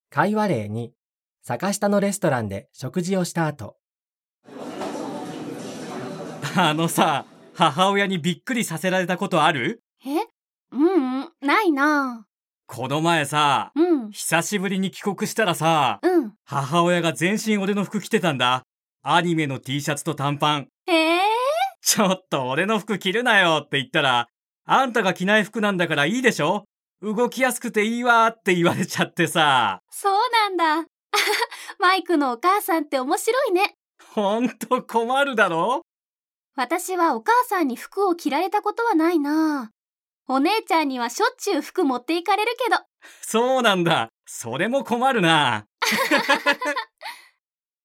会話例に、坂下のレストランで食事をした後。 母親にびっくりさせられたことある？ ないな。 この前さ、久しぶりに帰国したらさ、母親が全身俺の服着てたんだ。アニメの T シャツと短パン。ちょっと俺の服着るなよって言ったら、あんたが着ない服なんだからいいでしょ？動きやすくていいわって言われちゃってさ。 そうなんだ。マイクのお母さんって面白いね。 ほんと困るだろ？ 私はお母さんに服を着られたことはないな。お姉ちゃんにはしょっちゅう服持っていかれるけど。 そうなんだ。それも困るな。